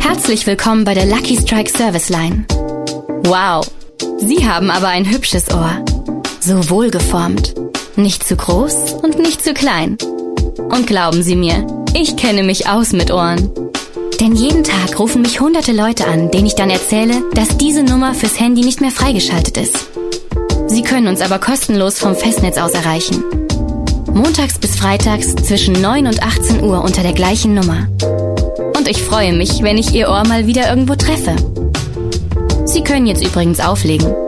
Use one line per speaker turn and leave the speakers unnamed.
Herzlich willkommen bei der Lucky Strike Service Line. Wow, Sie haben aber ein hübsches Ohr. So wohlgeformt. Nicht zu groß und nicht zu klein. Und glauben Sie mir, ich kenne mich aus mit Ohren. Denn jeden Tag rufen mich hunderte Leute an, denen ich dann erzähle, dass diese Nummer fürs Handy nicht mehr freigeschaltet ist. Sie können uns aber kostenlos vom Festnetz aus erreichen. Montags bis freitags zwischen 9 und 18 Uhr unter der gleichen Nummer. Und ich freue mich, wenn ich Ihr Ohr mal wieder irgendwo treffe. Sie können jetzt übrigens auflegen.